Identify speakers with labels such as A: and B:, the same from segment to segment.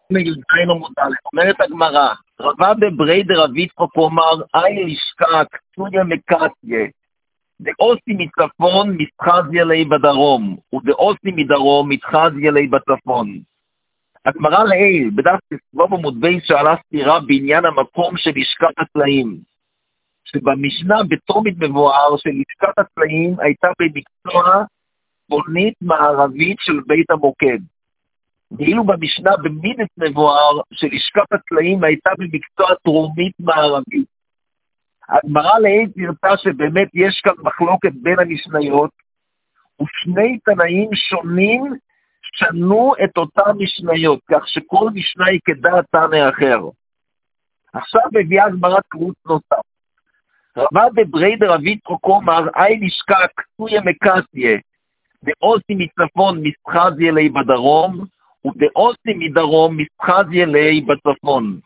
A: מגלגלנו מודל, אומרת הגמרא, רבה בברי דרבית כלומר, אי לשכה, קצויה מקציה, דאוסי מצפון מתחזיה לי בדרום, ודאוסי מדרום מתחזיה לי בצפון. הגמרא לעיל, בדף כסבוב עמוד בייס שעלה סתירה בעניין המקום של לשכת הצלעים, שבמשנה בתומית מבואר של לשכת הצלעים הייתה במקצוע צפונית מערבית של בית המוקד. ואילו במשנה במידת מבואר של לשכת הצלעים הייתה במקצוע דרומית מערבית. הגמרא לעיל תרצה שבאמת יש כאן מחלוקת בין המשניות, ושני תנאים שונים שנו את אותם משניות, כך שכל משנה היא כדעת תנא אחר. עכשיו מביאה הגמרא תירוץ נוסף. רבה בברי דרבית כלומר, אי לשכה קצויה מקציה, דאוסי מצפון מתחזיה לי בדרום, ודאוסי מדרום מתחזיה לי בצפון.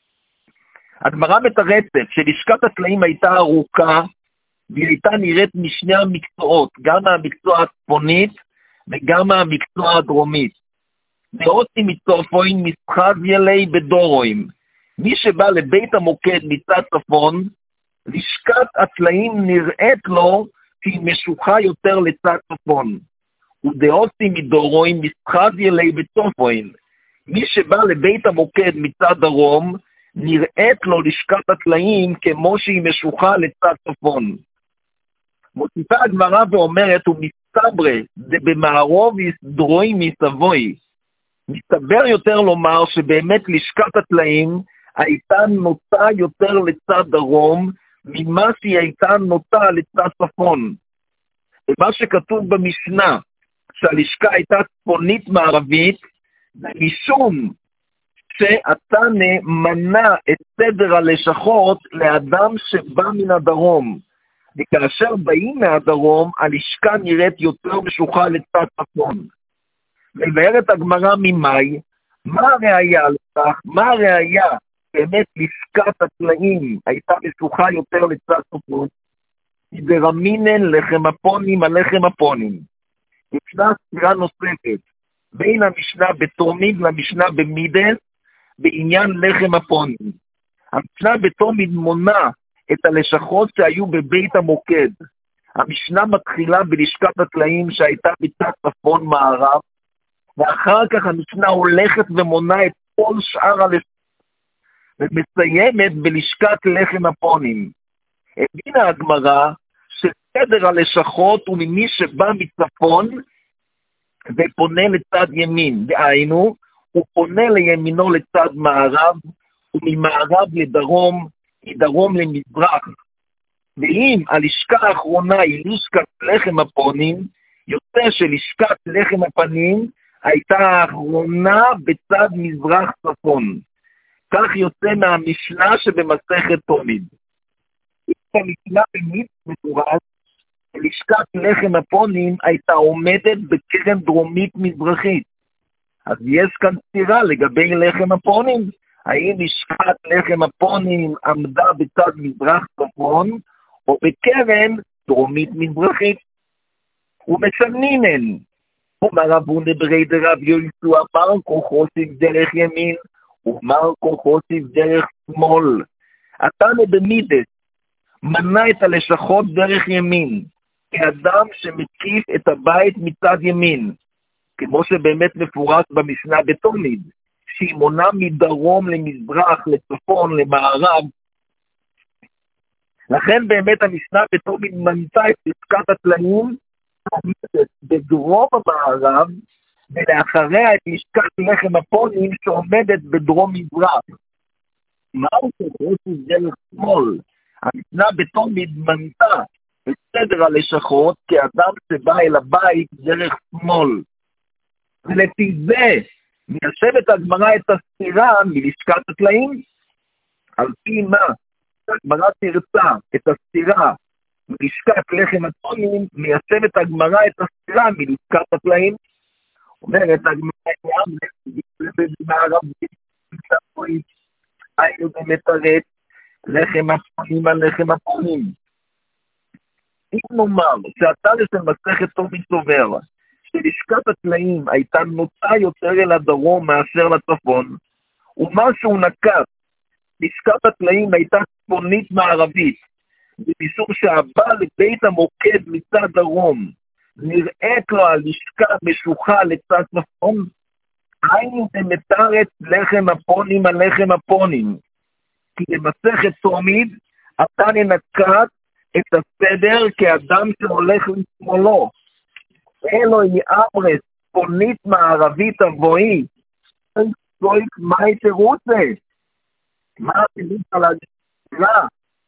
A: הגמרא מתרצת שלשכת הצלעים הייתה ארוכה, והיא הייתה נראית משני המקצועות, גם מהמקצוע הצפונית וגם מהמקצוע הדרומית. דאוסי מצפון מתחזיה לי בדורוים. מי שבא לבית המוקד מצד צפון, לשכת הצלעים נראית לו שהיא משוכה יותר לצד צפון. ודאוסי מדורוים מתחזיה לי בצפון. מי שבא לבית המוקד מצד דרום, נראית לו לשכת הצלעים כמו שהיא משוכה לצד צפון. מוסיפה הגמרא ואומרת, ומסתברא דבמערוב דרוים מסבוי. מסתבר יותר לומר שבאמת לשכת הצלעים הייתה נוטה יותר לצד דרום, ממה שהיא הייתה נוטה לצד צפון. ומה שכתוב במשנה, שהלשכה הייתה צפונית מערבית, משום שהתנא מנע את סדר הלשכות לאדם שבא מן הדרום. וכאשר באים מהדרום, הלשכה נראית יותר משוכה לצד צפון. מבארת הגמרא ממאי, מה הראיה לכך? מה הראיה באמת לשכת הצלעים הייתה משוכה יותר לצד צפון? דרמינן לחם הפונים על לחם הפונים. ישנה סתירה נוספת בין המשנה בתומית למשנה במידס בעניין לחם הפונים. המשנה בתומית מונה את הלשכות שהיו בבית המוקד. המשנה מתחילה בלשכת הצלעים שהייתה בצד צפון מערב, ואחר כך המשנה הולכת ומונה את כל שאר הלשכות, ומסיימת בלשכת לחם הפונים. הבינה הגמרא שסדר הלשכות הוא ממי שבא מצפון ופונה לצד ימין. דהיינו, הוא פונה לימינו לצד מערב, וממערב לדרום, מדרום למזרח. ואם הלשכה האחרונה היא לשכת לחם הפונים, יוצא שלשכת לחם הפנים הייתה האחרונה בצד מזרח צפון. כך יוצא מהמשנה שבמסכת תמיד. המשנה במית מפורש, לשכת לחם הפונים הייתה עומדת בקרן דרומית מזרחית. אז יש כאן סתירה לגבי לחם הפונים. האם לשכת לחם הפונים עמדה בצד מזרח צפון, או בקרן דרומית מזרחית? ומשנינן, אומר רבון דברי דרב יהושע, אמר כוחוסיב דרך ימין, ומר כוחוסיב דרך שמאל. התנא במידס מנה את הלשכות דרך ימין, כאדם שמקיף את הבית מצד ימין, כמו שבאמת מפורט במשנה בתומית, שהיא מונה מדרום למזרח, לצפון, למערב. לכן באמת המשנה בתומית מנתה את לשכת הצלעים בדרום המערב, ולאחריה את לשכת לחם הפונים שעומדת בדרום מזרח. מהו כוחוסיב דרך שמאל? המשנה בתומית מנתה את סדר הלשכות כאדם שבא אל הבית דרך שמאל. ולפי זה מיישבת הגמרא את הסתירה מלשכת הצלעים. על פי מה הגמרא תרצה את הסתירה מלשכת לחם הפונים, מיישבת הגמרא את הסתירה מלשכת הצלעים. אומרת הגמרא היינו במתרץ לחם הפונים על לחם הפונים. אם נאמר שהתנא של מסכת תומית סובר שלשכת הצלעים הייתה נוטה יותר אל הדרום מאשר לצפון, ומה שהוא נקט. לשכת הטלאים הייתה צפונית מערבית, ומשום שהבא לבית המוקד מצד דרום, נראית לו הלשכה משוחה לצד צפון, היינו במתרץ לחם הפונים על לחם הפונים. כי במסכת תמיד, אתה ננקט את הסדר כאדם שהולך לשמאלו. אלו היא אמרס, צפונית מערבית אבוי, מה תירוצה? מה תירוץ על השאלה?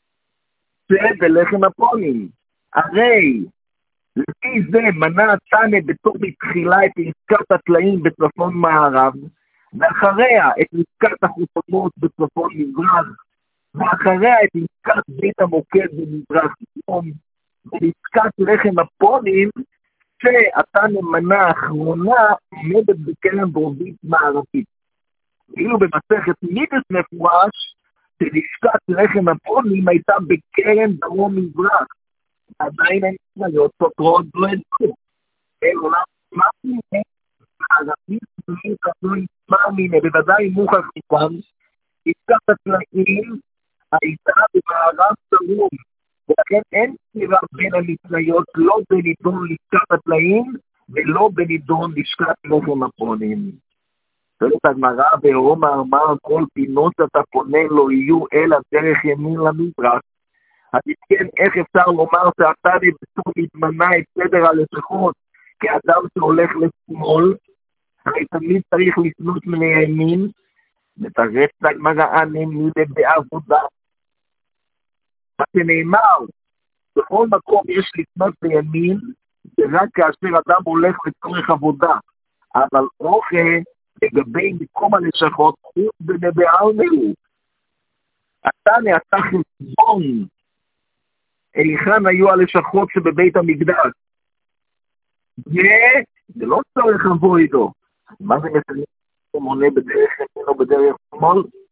A: שבלחם הפונים. הרי, לפי זה מנה תנא בתור בתחילה את עסקת הטלאים בצפון מערב, ואחריה את עסקת החותמות בצפון מזרח, ואחריה את עסקת בית המוקד במזרח יום, ועסקת לחם הפונים, שהתנא מנה האחרונה עומדת בקרן דרומית מערבית. ואילו במסכת מידס מפורש, שלשכת לחם הפונים הייתה בקרן דרום מזרח. עדיין אין תניות סותרות לא ידעו. אלו למה מיני, הערבית מיני, בוודאי מוכח מכאן, עסקת הטלאים הייתה במערב דרום, ולכן אין סתירה בין המתניות, לא בנידון לשכת הטלאים, ולא בנידון לשכת לחם הפונים. שואלת הגמרא ברומא אמר כל פינות שאתה פונה לא יהיו אלא דרך ימין למזרח. אז כן, איך אפשר לומר שאתה בסוף להתמנה את סדר הלשכות כאדם שהולך לשמאל, הרי תמיד צריך לפנות לימין, מתרץ לגמרא נמידה בעבודה. מה שנאמר, בכל מקום יש לפנות לימין, זה רק כאשר אדם הולך לצורך עבודה, אבל אוכל לגבי מקום הלשכות, חוץ בנבעלנו. התנא אתה חשבון, היכן היו הלשכות שבבית המקדש. זה לא צורך לבוא איתו. מה זה מסתכל מונה בדרך ימין או בדרך שמאל?